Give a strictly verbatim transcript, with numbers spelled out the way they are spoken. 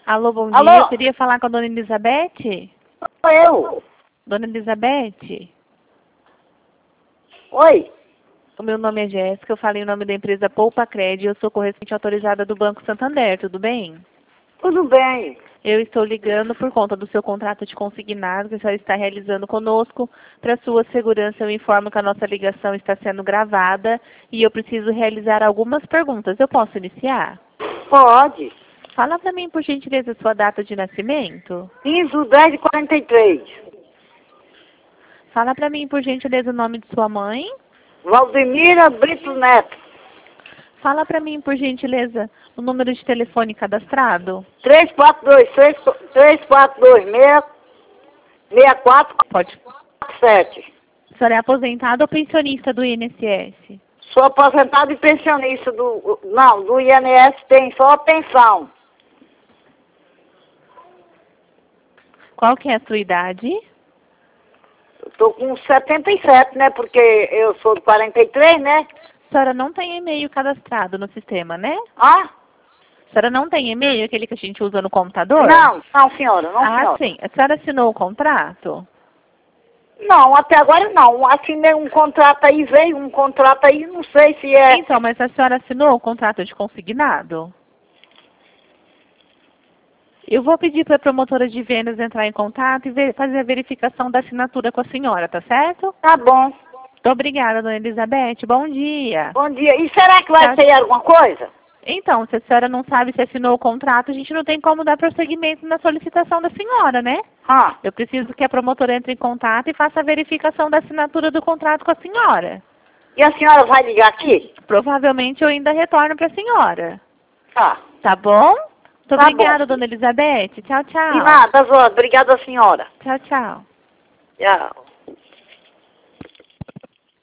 Alô, bom Alô? dia. Eu queria falar com a dona Elizabeth. Sou eu. Dona Elizabeth, Oi. o meu nome é Jéssica, eu falei o nome da empresa Poupa Cred e eu sou correspondente autorizada do Banco Santander, tudo bem? Tudo bem. Eu estou ligando por conta do seu contrato de consignado que a senhora está realizando conosco. Para sua segurança, eu informo que a nossa ligação está sendo gravada e eu preciso realizar algumas perguntas. Eu posso iniciar? Pode. Fala para mim, por gentileza, sua data de nascimento. quinze de dez de quarenta e três. Fala para mim, por gentileza, o nome de sua mãe. Valdemira Brito Neto. Fala para mim, por gentileza, o número de telefone cadastrado. três quatro dois seis, três quatro dois seis, seis quatro Pode. quatro sete. A senhora é aposentada ou pensionista do I N S S? Sou aposentado e pensionista do... Não, do I N S tem só a pensão. Qual que é a sua idade? Eu tô com setenta e sete, né? Porque eu sou de quarenta e três, né? A senhora não tem e-mail cadastrado no sistema, né? Ah? A senhora não tem e-mail, aquele que a gente usa no computador? Não, não, senhora, não, Ah, senhora. sim. A senhora assinou o contrato? Não, até agora não. Assinei um contrato aí, veio um contrato aí, não sei se é... Então, mas a senhora assinou o contrato de consignado? Eu vou pedir para a promotora de vendas entrar em contato e ver- fazer a verificação da assinatura com a senhora, tá certo? Tá bom. Muito obrigada, dona Elizabeth. Bom dia. Bom dia. E será que vai Tá. ter alguma coisa? Então, se a senhora não sabe se assinou o contrato, a gente não tem como dar prosseguimento na solicitação da senhora, né? Ah, Eu preciso que a promotora entre em contato e faça a verificação da assinatura do contrato com a senhora. e a senhora vai ligar aqui? Provavelmente eu ainda retorno para a senhora. Tá. Tá bom? Muito Tá obrigada, bom. dona Elizabeth. Tchau, tchau. De nada, Zó. Obrigada, senhora. Tchau, tchau. Tchau.